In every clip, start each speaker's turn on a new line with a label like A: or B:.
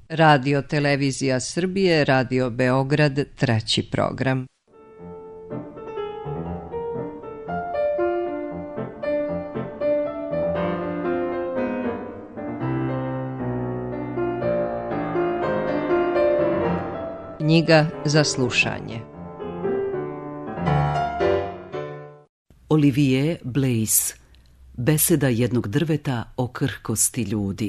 A: Radio Televizija Srbije, Radio Beograd, treći program. Knjiga za slušanje.
B: Olivier Blaise. Beseda jednog drveta o krhkosti ljudi.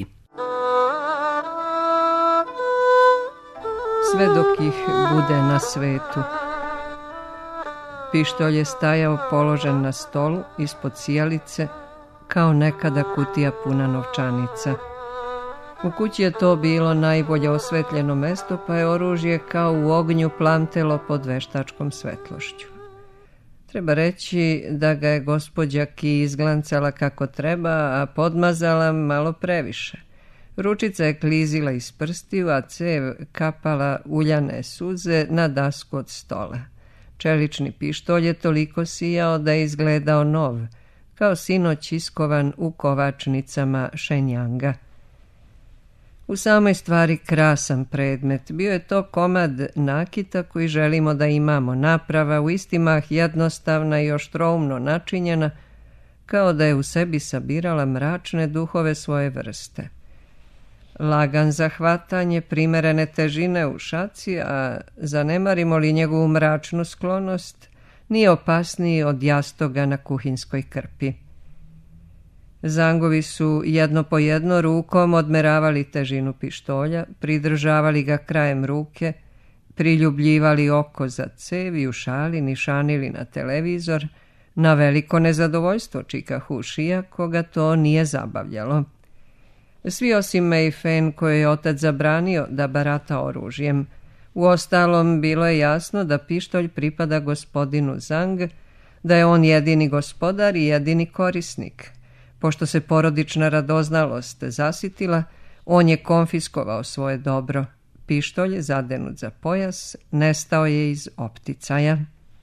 A: Sve dok ih bude na svetu. Pištolj je stajao položen na stolu ispod sijalice, kao nekada kutija puna novčanica. U kući je to bilo najbolje osvetljeno mesto, pa je oružje kao u ognju plamtelo pod veštačkom svetlošću. Treba reći da ga je gospođa Ki izglancala kako treba, a podmazala malo previše. Ručica je klizila iz prstiju, a cev kapala uljane suze na dasku od stola. Čelični pištolj je toliko sijao da je izgledao nov, kao sinoć iskovan u kovačnicama Šenjanga. U samoj stvari krasan predmet. Bio je to komad nakita koji želimo da imamo, naprava u istimah jednostavna i oštroumno načinjena, kao da je u sebi sabirala mračne duhove svoje vrste. Lagan za hvatanje, primerene težine u šaci, a zanemarimo li njegovu mračnu sklonost, nije opasniji od jastoga na kuhinskoj krpi. Zangovi su jedno po jedno rukom odmeravali težinu pištolja, pridržavali ga krajem ruke, priljubljivali oko za cev i u šali nišanili na televizor, na veliko nezadovoljstvo Čika Hušija, koga to nije zabavljalo. Svi osim Mei Fen, koje je otac zabranio da barata oružjem. Uostalom, bilo je jasno da pištolj pripada gospodinu Zang, da je on jedini gospodar i jedini korisnik. Pošto se porodična radoznalost zasitila, on je konfiskovao svoje dobro. Pištolj, zadenut za pojas, nestao je iz opticaja.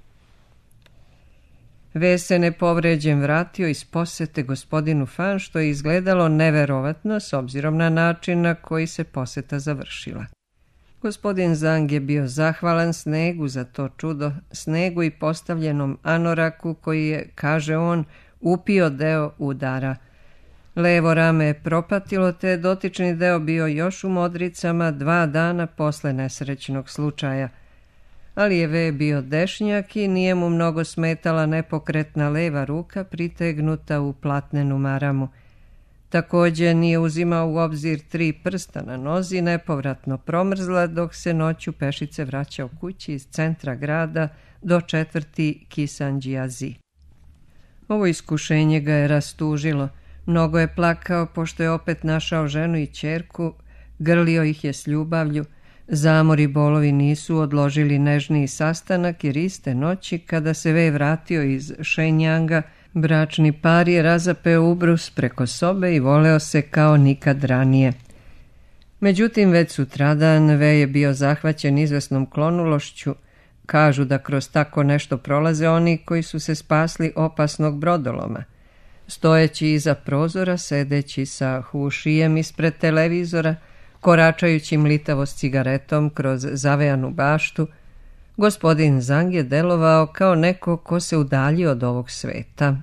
A: Vez se nepovređen vratio iz posete gospodinu Fan, što je izgledalo neverovatno s obzirom na način na koji se poseta završila. Gospodin Zang je bio zahvalan Snegu za to čudo, Snegu i postavljenom anoraku koji je, kaže on, upio deo udara. Levo rame je propatilo, te je dotični deo bio još u modricama 2 dana posle nesrećnog slučaja. Ali je Ve bio dešnjak i nije mu mnogo smetala nepokretna leva ruka pritegnuta u platnenu maramu. Također nije uzimao u obzir 3 prsta na nozi, nepovratno promrzla dok se noću pešice vraćao kući iz centra grada do 4. Kisanđijazi. Ovo iskušenje ga je rastužilo. Mnogo je plakao pošto je opet našao ženu i ćerku, grlio ih je s ljubavlju. Zamor i bolovi nisu odložili nežniji sastanak jer iste noći kada se Ve vratio iz Šenjanga, bračni par je razapeo ubrus preko sobe i voleo se kao nikad ranije. Međutim, već sutradan Ve je bio zahvaćen izvesnom klonulošću. Kažu da kroz tako nešto prolaze oni koji su se spasli opasnog brodoloma. Stojeći iza prozora, sedeći sa Hušijem ispred televizora, koračajući mlitavo s cigaretom kroz zavejanu baštu, gospodin Zang je delovao kao neko ko se udalji od ovog sveta.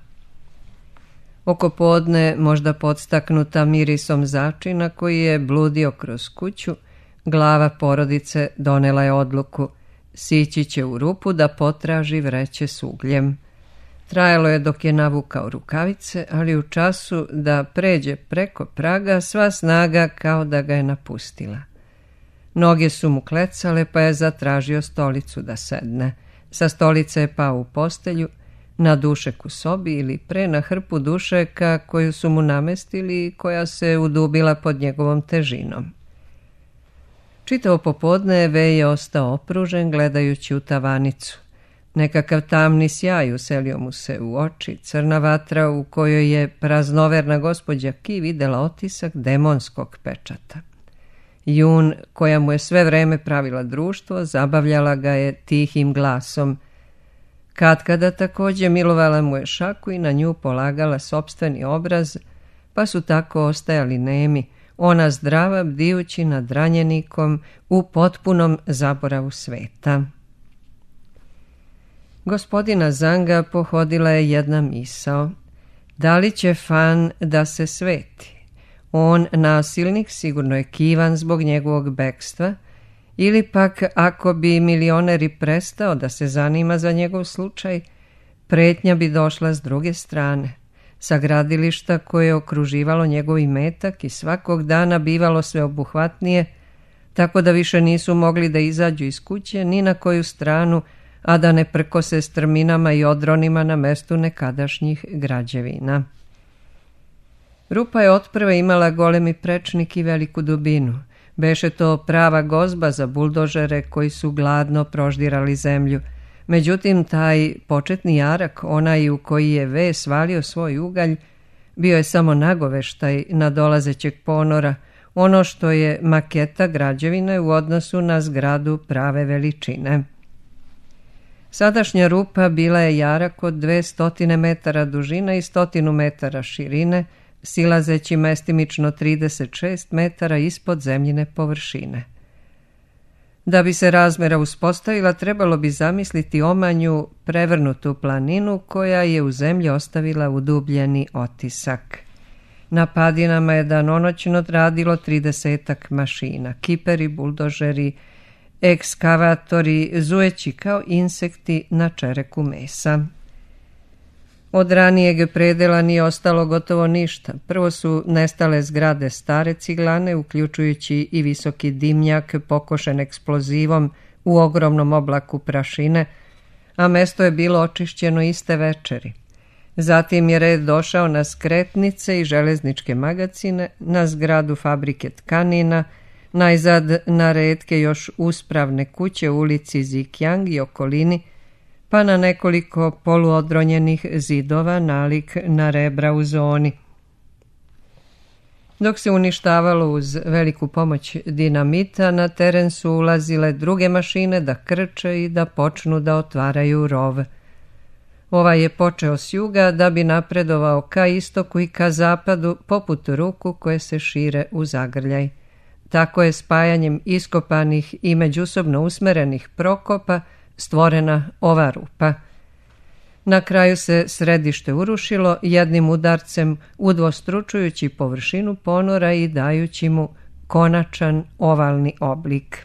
A: Oko podne, možda podstaknuta mirisom začina koji je bludio kroz kuću, glava porodice donela je odluku: sići će u rupu da potraži vreće s ugljem. Trajalo je dok je navukao rukavice, ali u času da pređe preko praga sva snaga kao da ga je napustila. Noge su mu klecale, pa je zatražio stolicu da sedne. Sa stolice je pao u postelju, na dušek u sobi ili pre na hrpu dušeka koju su mu namestili i koja se udubila pod njegovom težinom. Čitavo popodne Ve je ostao opružen gledajući u tavanicu. Nekakav tamni sjaj uselio mu se u oči, crna vatra u kojoj je praznoverna gospođa Ki videla otisak demonskog pečata. Jun, koja mu je sve vreme pravila društvo, zabavljala ga je tihim glasom. Katkada također milovala mu je šaku i na nju polagala sopstveni obraz, pa su tako ostajali nemi, ona zdrava bdijući nad ranjenikom u potpunom zaboravu sveta. Gospodina Zanga pohodila je jedna misao. Da li će Fan da se sveti? On, nasilnik, sigurno je kivan zbog njegovog bekstva, ili pak ako bi milioner i prestao da se zanima za njegov slučaj, pretnja bi došla s druge strane, sa gradilišta koje je okruživalo njegov imetak i svakog dana bivalo sveobuhvatnije, tako da više nisu mogli da izađu iz kuće ni na koju stranu, a da ne prkose strminama i odronima na mestu nekadašnjih građevina. Rupa je otprve imala golemi prečnik i veliku dubinu. Beše to prava gozba za buldožere koji su gladno proždirali zemlju. Međutim, taj početni jarak, onaj u koji je V svalio svoj ugalj, bio je samo nagoveštaj nadolazećeg ponora, ono što je maketa građevine u odnosu na zgradu prave veličine. Sadašnja rupa bila je jarak od 200 metara dužine i 100 metara širine, silazeći mestimično 36 metara ispod zemljine površine. Da bi se razmera uspostavila, trebalo bi zamisliti omanju prevrnutu planinu koja je u zemlji ostavila udubljeni otisak. Na padinama je danonoćno radilo 30 mašina, kiperi, buldožeri, ekskavatori, zujeći kao insekti na čereku mesa. Od ranijeg predela nije ostalo gotovo ništa. Prvo su nestale zgrade stare ciglane, uključujući i visoki dimnjak pokošen eksplozivom u ogromnom oblaku prašine, a mesto je bilo očišćeno iste večeri. Zatim je red došao na skretnice i železničke magacine, na zgradu fabrike tkanina, najzad na retke još uspravne kuće u ulici Zikjang i okolini, pa na nekoliko poluodronjenih zidova nalik na rebra u zoni. Dok se uništavalo uz veliku pomoć dinamita, na teren su ulazile druge mašine da krče i da počnu da otvaraju rov. Ovaj je počeo s juga da bi napredovao ka istoku i ka zapadu poput ruku koje se šire u zagrljaj. Tako je spajanjem iskopanih i međusobno usmerenih prokopa stvorena ova rupa. Na kraju se središte urušilo jednim udarcem, udvostručujući površinu ponora i dajući mu konačan ovalni oblik.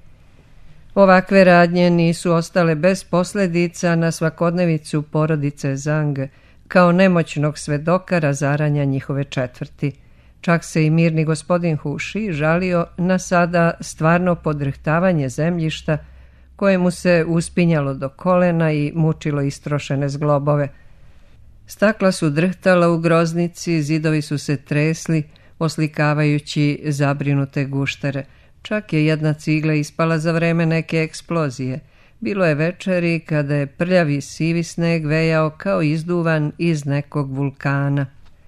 A: Ovakve radnje nisu ostale bez posljedica na svakodnevicu porodice Zang, kao nemoćnog svedoka razaranja njihove četvrti. Čak se i mirni gospodin Huši žalio na sada stvarno podrhtavanje zemljišta koje mu se uspinjalo do kolena i mučilo istrošene zglobove. Stakla su drhtala u groznici, zidovi su se tresli, oslikavajući zabrinute guštere. Čak je jedna cigla ispala za vreme neke eksplozije. Bilo je večeri kada je prljavi sivi sneg vejao kao izduvan iz nekog vulkana.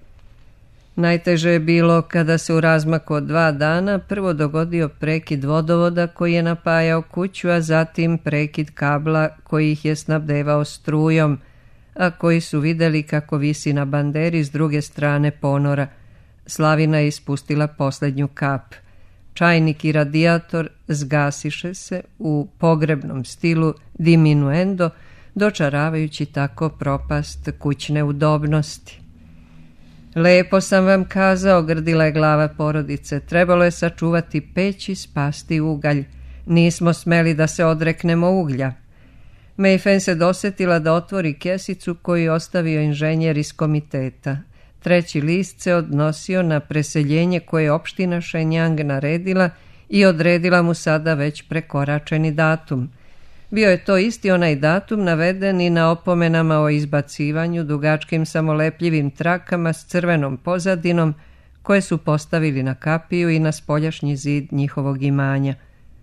A: Najteže je bilo kada se u razmaku od 2 dana prvo dogodio prekid vodovoda koji je napajao kuću, a zatim prekid kabla koji ih je snabdevao strujom, a koji su vidjeli kako visi na banderi s druge strane ponora. Slavina je ispustila posljednju kap. Čajnik i radijator zgasiše se u pogrebnom stilu diminuendo, dočaravajući tako propast kućne udobnosti. Lepo sam vam kazao, grdila je glava porodice, trebalo je sačuvati peć i spasti ugalj. Nismo smeli da se odreknemo uglja. Meifen se dosjetila da otvori kesicu koju je ostavio inženjer iz komiteta. 3. list se odnosio na preseljenje koje je opština Shenyang naredila i odredila mu sada već prekoračeni datum. Bio je to isti onaj datum naveden i na opomenama o izbacivanju dugačkim samolepljivim trakama s crvenom pozadinom koje su postavili na kapiju i na spoljašnji zid njihovog imanja.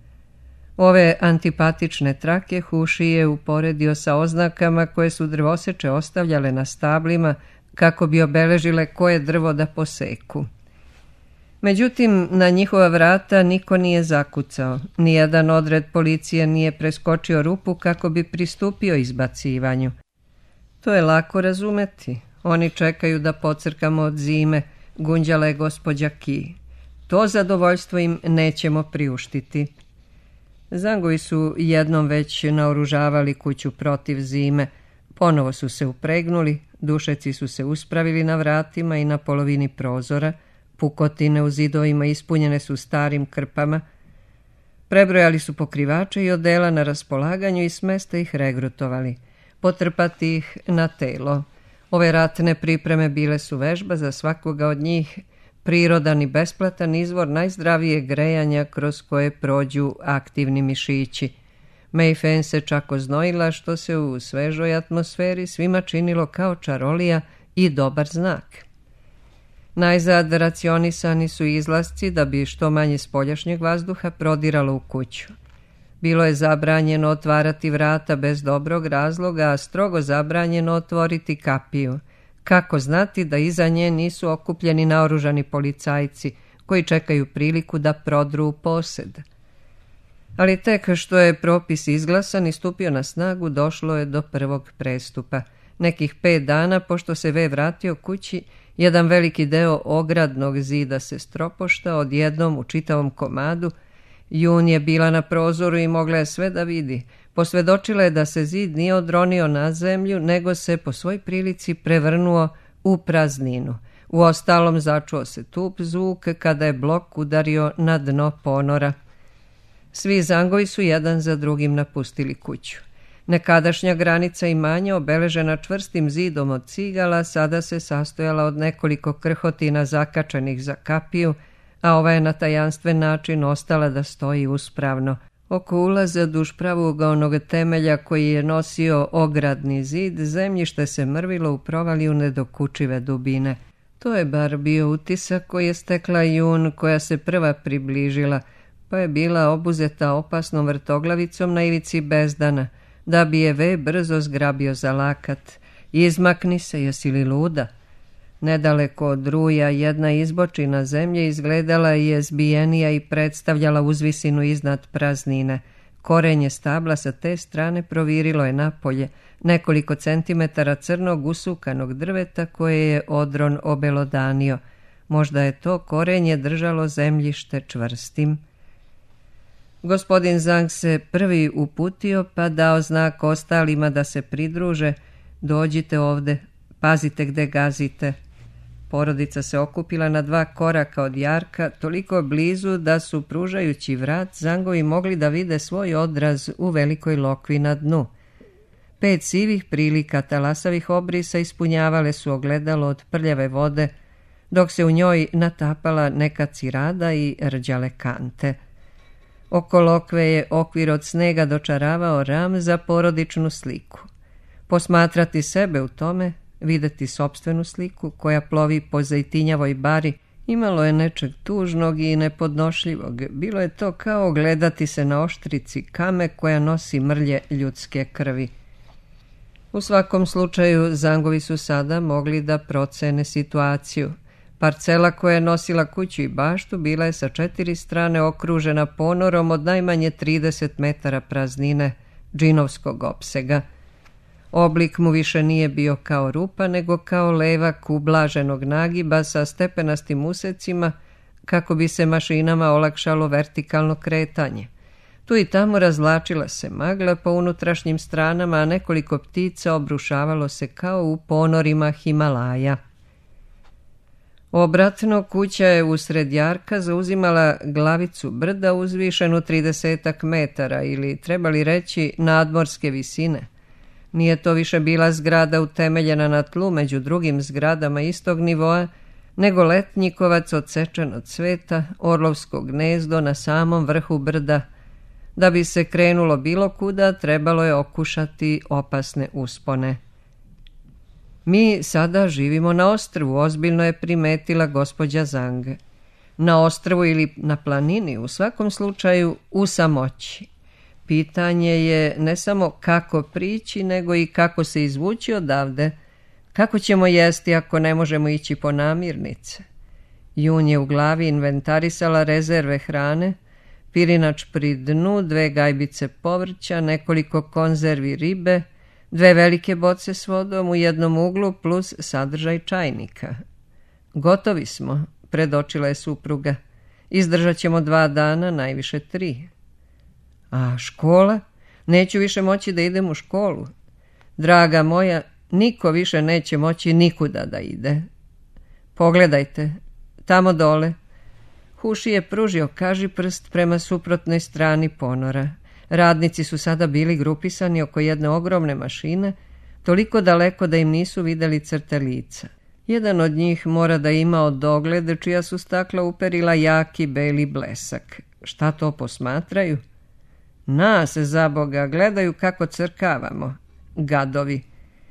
A: Ove antipatične trake Huši je uporedio sa oznakama koje su drvoseče ostavljale na stablima kako bi obeležile koje drvo da poseku. Međutim, na njihova vrata niko nije zakucao. Nijedan odred policije nije preskočio rupu kako bi pristupio izbacivanju. To je lako razumeti. Oni čekaju da pocrkamo od zime, gunđala je gospođa Ki. To zadovoljstvo im nećemo priuštiti. Zangovi su jednom već naoružavali kuću protiv zime. Ponovo su se upregnuli, dušeci su se uspravili na vratima i na polovini prozora, pukotine u zidovima ispunjene su starim krpama. Prebrojali su pokrivače i odela na raspolaganju i smesta ih regrutovali, potrpati ih na telo. Ove ratne pripreme bile su vežba za svakoga od njih, prirodan i besplatan izvor najzdravijeg grejanja kroz koje prođu aktivni mišići. Mayfen se čak oznojila, što se u svežoj atmosferi svima činilo kao čarolija i dobar znak. Najzad racionisani su izlasci da bi što manje spoljašnjeg vazduha prodiralo u kuću. Bilo je zabranjeno otvarati vrata bez dobrog razloga, a strogo zabranjeno otvoriti kapiju. Kako znati da iza nje nisu okupljeni naoružani policajci koji čekaju priliku da prodru u posed? Ali tek što je propis izglasan i stupio na snagu, došlo je do prvog prestupa. Nekih 5 dana pošto se V vratio kući, jedan veliki deo ogradnog zida se stropošta odjednom u čitavom komadu. Jun je bila na prozoru i mogla je sve da vidi. Posvjedočila je da se zid nije odronio na zemlju, nego se po svoj prilici prevrnuo u prazninu. Uostalom začuo se tup zvuk kada je blok udario na dno ponora. Svi zangovi su jedan za drugim napustili kuću. Nekadašnja granica imanja, obeležena čvrstim zidom od cigala, sada se sastojala od nekoliko krhotina zakačenih za kapiju, a ova je na tajanstven način ostala da stoji uspravno. Oko ulaza duž pravougaonog temelja koji je nosio ogradni zid, zemljište se mrvilo u provaliju nedokučive dubine. To je bar bio utisak koji je stekla Jun, koja se prva približila, pa je bila obuzeta opasnom vrtoglavicom na ivici bezdana, da bi je V brzo zgrabio za lakat. Izmakni se, jesi li luda? Nedaleko od ruja jedna izbočina zemlje izgledala je zbijenija i predstavljala uzvisinu iznad praznine. Korenje stabla sa te strane provirilo je napolje, nekoliko centimetara crnog usukanog drveta koje je odron obelodanio. Možda je to korenje držalo zemljište čvrstim. Gospodin Zang se prvi uputio pa dao znak ostalima da se pridruže. Dođite ovde, pazite gde gazite. Porodica se okupila na 2 koraka od jarka, toliko blizu da su, pružajući vrat, zangovi mogli da vide svoj odraz u velikoj lokvi na dnu. 5 sivih prilika talasavih obrisa ispunjavale su ogledalo od prljave vode, dok se u njoj natapala neka cirada i rđale kante. Oko lokve je okvir od snega dočaravao ram za porodičnu sliku. Posmatrati sebe u tome, videti sopstvenu sliku koja plovi po zejtinjavoj bari, imalo je nečeg tužnog i nepodnošljivog. Bilo je to kao gledati se na oštrici kame koja nosi mrlje ljudske krvi. U svakom slučaju, zangovi su sada mogli da procene situaciju. Parcela koja je nosila kuću i baštu bila je sa 4 strane okružena ponorom od najmanje 30 metara praznine, džinovskog opsega. Oblik mu više nije bio kao rupa, nego kao levak ublaženog nagiba sa stepenastim usecima, kako bi se mašinama olakšalo vertikalno kretanje. Tu i tamo razvlačila se magla po unutrašnjim stranama, a nekoliko ptica obrušavalo se kao u ponorima Himalaja. Obratno, kuća je usred jarka zauzimala glavicu brda uzvišenu 30 metara, ili trebali reći nadmorske visine. Nije to više bila zgrada utemeljena na tlu među drugim zgradama istog nivoa, nego letnjikovac odsečen od cveta, orlovsko gnezdo na samom vrhu brda. Da bi se krenulo bilo kuda, trebalo je okušati opasne uspone. Mi sada živimo na ostrvu, ozbiljno je primetila gospođa Zang. Na ostrvu ili na planini, u svakom slučaju u samoći. Pitanje je ne samo kako prići, nego i kako se izvući odavde. Kako ćemo jesti ako ne možemo ići po namirnice? Jun je u glavi inventarisala rezerve hrane, pirinač pri dnu, 2 gajbice povrća, nekoliko konzervi ribe, 2 velike boce s vodom u jednom uglu plus sadržaj čajnika. Gotovi smo, predočila je supruga. Izdržat ćemo 2 dana, najviše 3. A škola? Neću više moći da idem u školu. Draga moja, niko više neće moći nikuda da ide. Pogledajte, tamo dole. Huši je pružio kažiprst prema suprotnoj strani ponora. Radnici su sada bili grupisani oko jedne ogromne mašine, toliko daleko da im nisu vidjeli crte lica. Jedan od njih mora da ima od dogled, čija su stakla uperila jaki beli blesak. Šta to posmatraju? Nas, za Boga, gledaju kako crkavamo. Gadovi.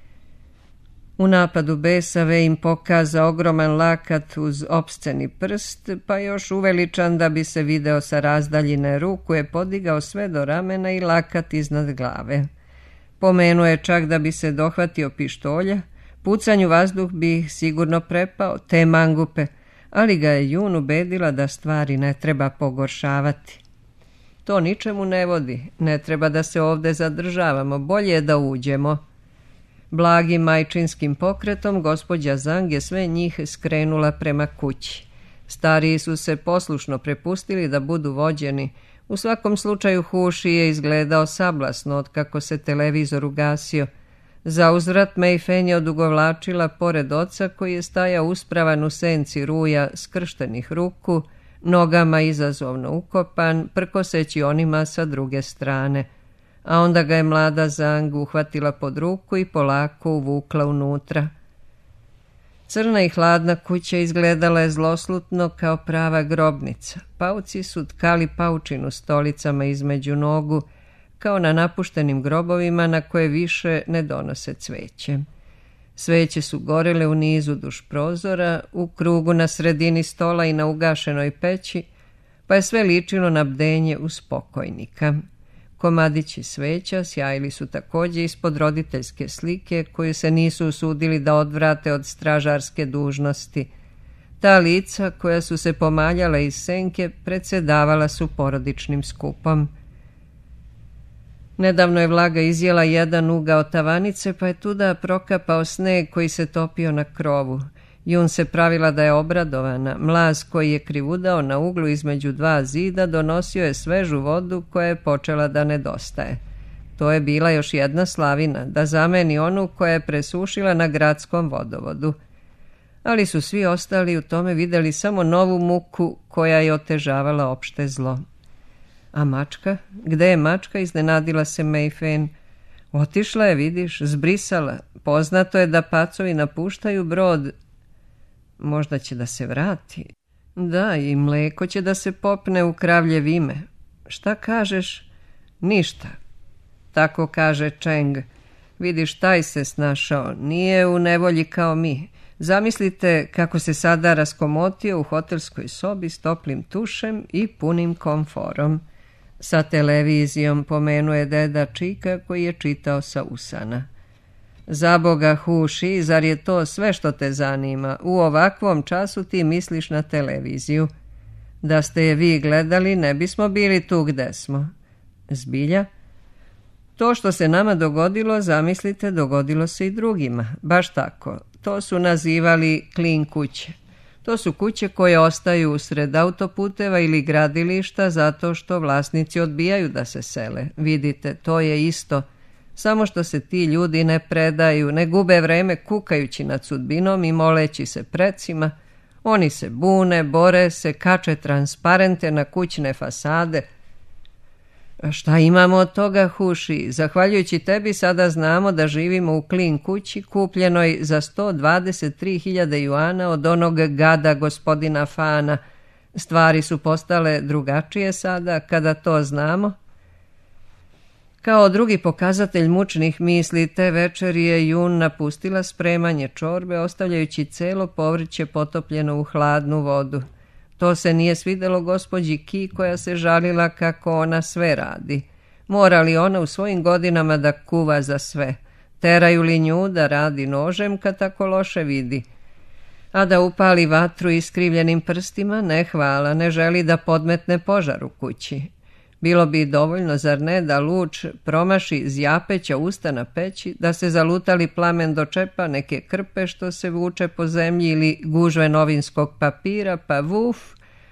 A: U napadu besa Ve im pokaza ogroman lakat uz opsceni prst, pa još uveličan da bi se video sa razdaljine, ruku je podigao sve do ramena i lakat iznad glave. Pomenuo je čak da bi se dohvatio pištolja, pucanju vazduh bi ih sigurno prepao, te mangupe, ali ga je Jun ubedila da stvari ne treba pogoršavati. To ničemu ne vodi, ne treba da se ovde zadržavamo, bolje je da uđemo. Blagim majčinskim pokretom gospođa Zang je sve njih skrenula prema kući. Stariji su se poslušno prepustili da budu vođeni. U svakom slučaju Huši je izgledao sablasno od kako se televizor ugasio. Za uzvrat Mei Fen je odugovlačila pored oca koji je stajao uspravan u senci ruja skrštenih ruku, nogama izazovno ukopan, prkoseći onima sa druge strane. A onda ga je mlada Zang uhvatila pod ruku i polako uvukla unutra. Crna i hladna kuća izgledala je zloslutno kao prava grobnica. Pauci su tkali paučinu stolicama između nogu, kao na napuštenim grobovima na koje više ne donose cveće. Sveće su gorele u nizu duž prozora, u krugu na sredini stola i na ugašenoj peći, pa je sve ličilo na bdenje uz pokojnika. Komadići sveća sjajili su također ispod roditeljske slike koju se nisu usudili da odvrate od stražarske dužnosti. Ta lica koja su se pomaljala iz senke predsedavala su porodičnim skupom. Nedavno je vlaga izjela jedan ugao tavanice, pa je tuda prokapao sneg koji se topio na krovu. Jun se pravila da je obradovana. Mlaz koji je krivudao na uglu između 2 zida donosio je svežu vodu koja je počela da nedostaje. To je bila još jedna slavina, da zameni onu koja je presušila na gradskom vodovodu. Ali su svi ostali u tome vidjeli samo novu muku koja je otežavala opšte zlo. A mačka? Gde je mačka? Iznenadila se Mei Fen. Otišla je, vidiš, zbrisala. Poznato je da pacovi napuštaju brod. Možda će da se vrati. Da, i mleko će da se popne u kravlje vime. Šta kažeš? Ništa. Tako kaže Čeng. Vidiš, taj se snašao. Nije u nevolji kao mi. Zamislite kako se sada raskomotio u hotelskoj sobi s toplim tušem i punim komforom. Sa televizijom, pomenuje deda Čika koji je čitao sa usana. Za Boga, Huši, zar je to sve što te zanima? U ovakvom času ti misliš na televiziju. Da ste je vi gledali, ne bismo bili tu gde smo. Zbilja? To što se nama dogodilo, zamislite, dogodilo se i drugima. Baš tako. To su nazivali klin kuće. To su kuće koje ostaju usred autoputeva ili gradilišta zato što vlasnici odbijaju da se sele. Vidite, to je isto. Samo što se ti ljudi ne predaju, ne gube vreme kukajući nad sudbinom i moleći se precima. Oni se bune, bore se, kače transparente na kućne fasade. A šta imamo od toga, Huši? Zahvaljujući tebi sada znamo da živimo u klin kući kupljenoj za 123.000 juana od onog gada gospodina Fana. Stvari su postale drugačije sada kada to znamo. Kao drugi pokazatelj mučnih misli, te večer je Jun napustila spremanje čorbe, ostavljajući celo povrće potopljeno u hladnu vodu. To se nije svidelo gospođi Ki koja se žalila kako ona sve radi. Mora li ona u svojim godinama da kuva za sve? Teraju li nju da radi nožem kad tako loše vidi? A da upali vatru iskrivljenim prstima? Ne hvala, ne želi da podmetne požar u kući. Bilo bi dovoljno, zar ne, da luč promaši zjapeća usta na peći, da se zalutali plamen do čepa neke krpe što se vuče po zemlji ili gužve novinskog papira, pa vuf,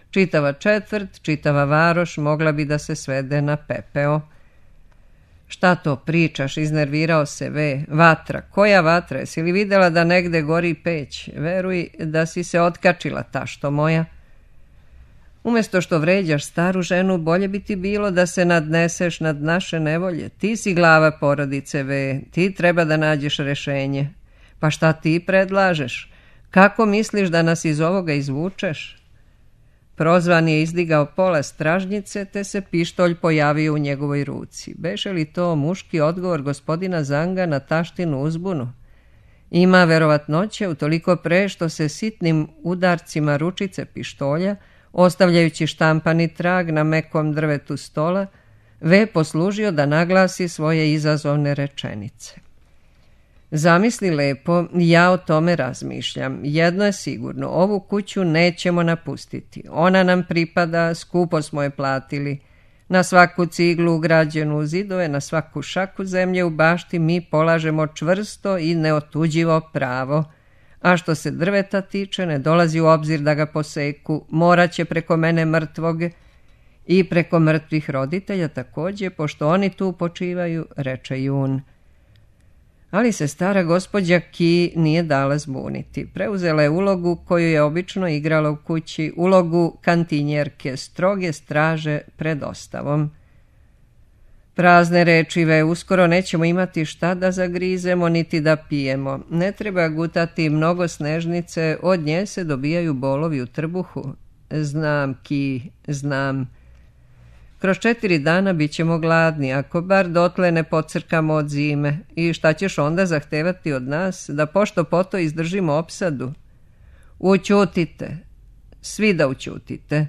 A: Čitava četvrt, čitava varoš mogla bi da se svede na pepeo. Šta to pričaš, iznervirao se V. Vatra, koja vatra, jesi li videla da negde gori peć? Veruj da si se otkačila, tašto moja. Umjesto što vređaš staru ženu, bolje bi ti bilo da se nadneseš nad naše nevolje. Ti si glava porodice V, ti treba da nađeš rešenje. Pa šta ti predlažeš? Kako misliš da nas iz ovoga izvučeš? Prozvan je izdigao pola stražnjice, te se pištolj pojavio u njegovoj ruci. Beše li to muški odgovor gospodina Zanga na taštinu uzbunu? Ima verovatnoće utoliko pre što se sitnim udarcima ručice pištolja, ostavljajući štampani trag na mekom drvetu stola, V poslužio da naglasi svoje izazovne rečenice. Zamisli lepo, ja o tome razmišljam. Jedno je sigurno, ovu kuću nećemo napustiti. Ona nam pripada, skupo smo je platili. Na svaku ciglu ugrađenu u zidove, na svaku šaku zemlje u bašti mi polažemo čvrsto i neotuđivo pravo. A što se drveta tiče, ne dolazi u obzir da ga poseku, morat će preko mene mrtvog i preko mrtvih roditelja također, pošto oni tu počivaju, reče Jun. Ali se stara gospođa Ki nije dala zbuniti. Preuzela je ulogu koju je obično igrala u kući, ulogu kantinjerke, stroge straže pred ostavom. Prazne reči, Ve, uskoro nećemo imati šta da zagrizemo niti da pijemo. Ne treba gutati mnogo snežnice, od nje se dobijaju bolovi u trbuhu. Znam, Ki, znam. Kroz 4 dana bit ćemo gladni, ako bar dotle ne pocrkamo od zime. I šta ćeš onda zahtevati od nas, da pošto poto izdržimo opsadu? Učutite, svi da učutite.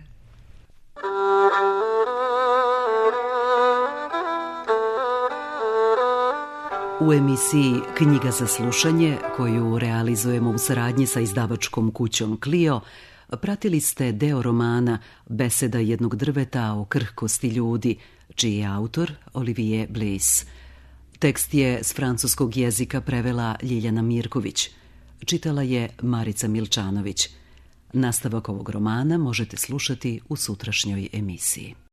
B: U emisiji Knjiga za slušanje, koju realizujemo u saradnji sa izdavačkom kućom Clio, pratili ste deo romana Beseda jednog drveta o krhkosti ljudi, čiji je autor Olivier Bliss. Tekst je s francuskog jezika prevela Ljiljana Mirković. Čitala je Marica Milčanović. Nastavak ovog romana možete slušati u sutrašnjoj emisiji.